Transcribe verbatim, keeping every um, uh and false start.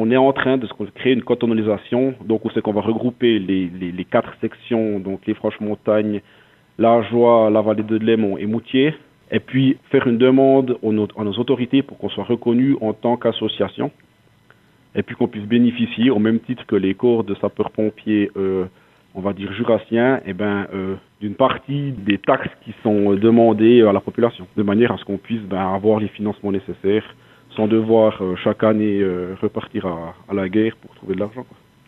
on est en train de créer une cantonalisation, donc où c'est qu'on va regrouper les, les, les quatre sections, donc les Franches-Montagnes, l'Argeois, la vallée de Léman et Moutier, et puis faire une demande aux, nos, à nos autorités pour qu'on soit reconnu en tant qu'association, et puis qu'on puisse bénéficier, au même titre que les corps de sapeurs-pompiers, euh, on va dire jurassiens, eh ben, euh, d'une partie des taxes qui sont demandées à la population, de manière à ce qu'on puisse ben, avoir les financements nécessaires, sans devoir euh, chaque année euh, repartir à, à la guerre pour trouver de l'argent, quoi.